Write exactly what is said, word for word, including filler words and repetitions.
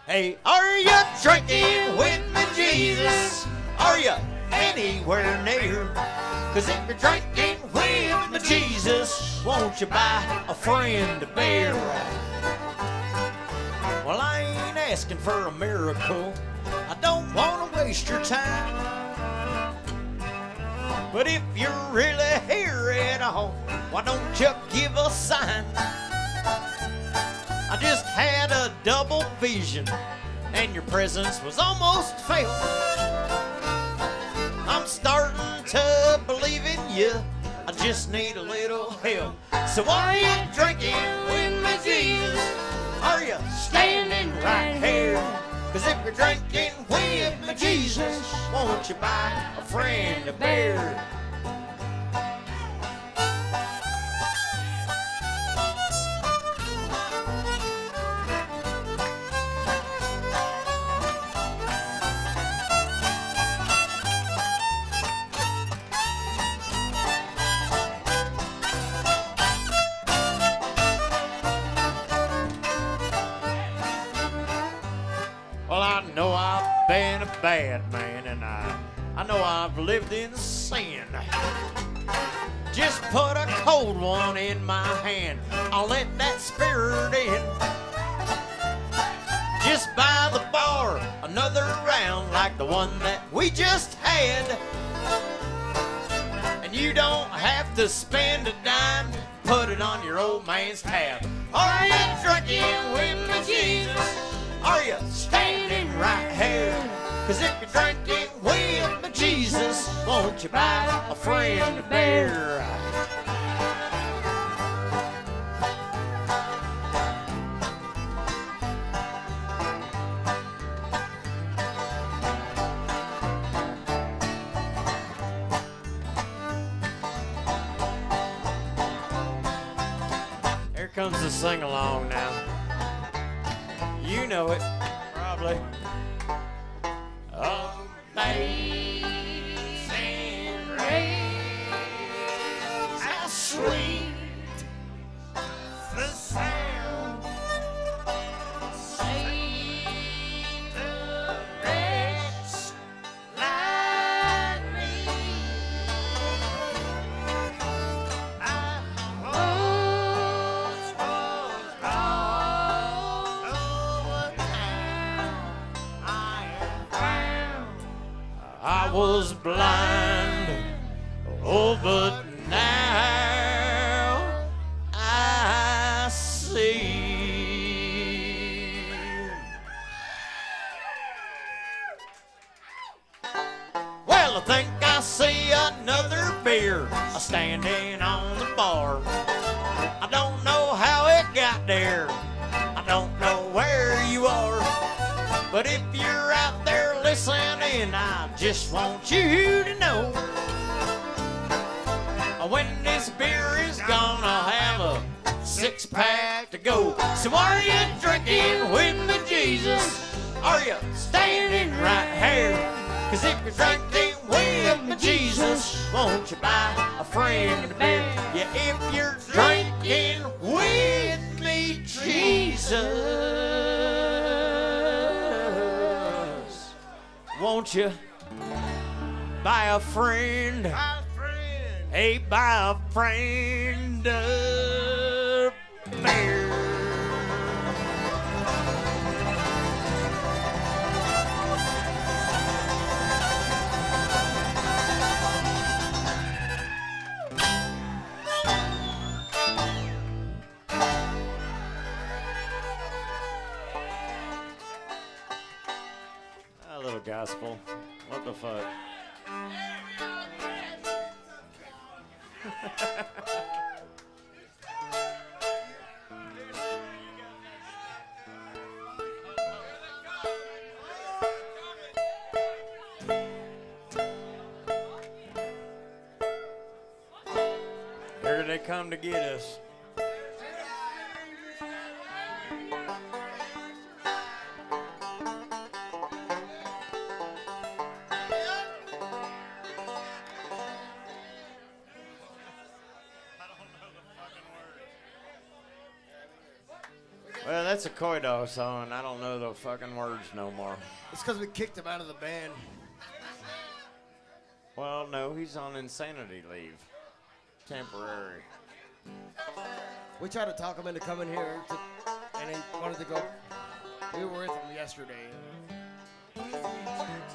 Hey, are you drinking with me, Jesus? Are you anywhere near? Cause if you're drinking with me, Jesus, won't you buy a friend a beer? Well, I ain't asking for a miracle. I don't want to waste your time. But if you're really here at all, why don't you give a sign? I just had a double vision, and your presence was almost felt. I'm starting to believe in you. I just need a little help. So are you drinking with me, Jesus? Are you standing right here? Cause if you're drinking with me, Jesus, won't you buy a friend a beer? Well, I know I've been a bad man, and I, I know I've lived in sin. Just put a cold one in my hand, I'll let that spirit in. Just by the bar, another round like the one that we just had. And you don't have to spend a dime, put it on your old man's tab. Are you drinking with me, Jesus? Are you standing right here? Cause if you're drinking with me, Jesus, won't you buy a friend a beer? Here comes the sing-along now. You know it, probably. Amazing grace, how sweet the sound, saved a wretch like me. I once was lost, oh, but now I am found. I was blind, oh, but now I see. Well, I think I see another beer standing on the bar. I don't know how it got there. I don't know where you are. But if you're out there listening, I just want you to know, when this beer is gone, I'll have a six-pack to go. So are you drinking with me, Jesus? Are you standing right here? Cause if you're drinking with me, Jesus, won't you buy a friend a beer? Yeah, if you're drinking with me, Jesus, won't you buy a friend? Hey, buy a friend a beer. A little gospel. What the fuck? Here they come to get us. Well, that's a Coy Dog song. I don't know the fucking words no more. It's because we kicked him out of the band. Well, no, he's on insanity leave. Temporary. We tried to talk him into coming here, to, and he wanted to go. We were with him yesterday.